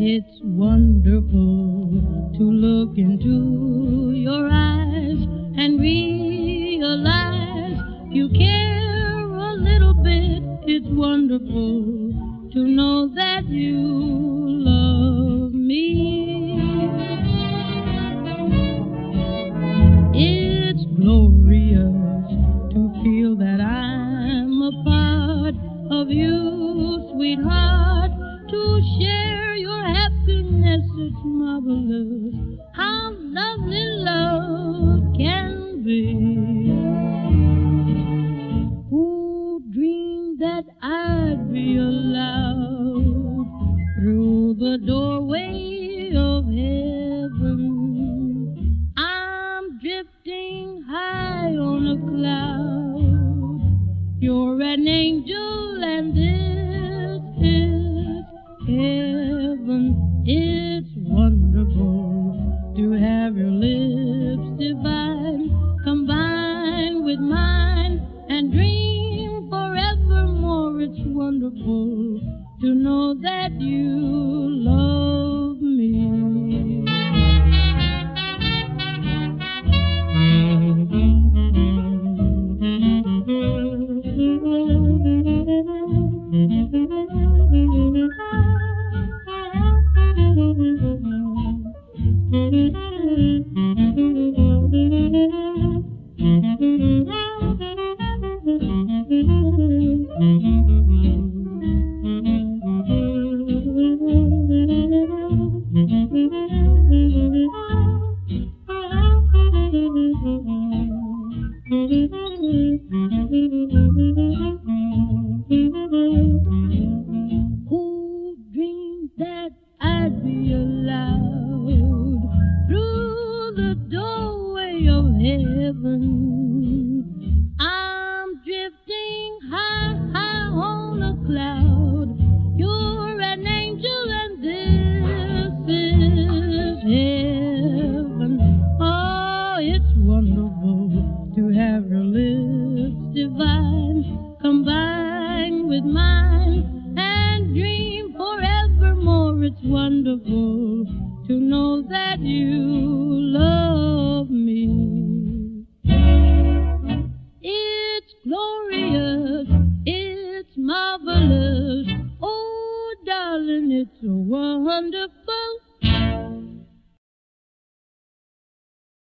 It's wonderful to look into your eyes and realize you care a little bit. It's wonderful to know that you love me. It's glorious to feel that I'm a part of you, sweetheart, to share your happiness. It's marvelous how lovely love can be. Who dreamed that I'd be allowed through the doorway of heaven? I'm drifting high on a cloud. You're an angel and this is heaven. It's wonderful to have your lips divine, combine with mine and dream forevermore. It's wonderful to know that you love me. Who dreamed that I'd be allowed through the doorway of heaven? I'm drifting high, high on a cloud.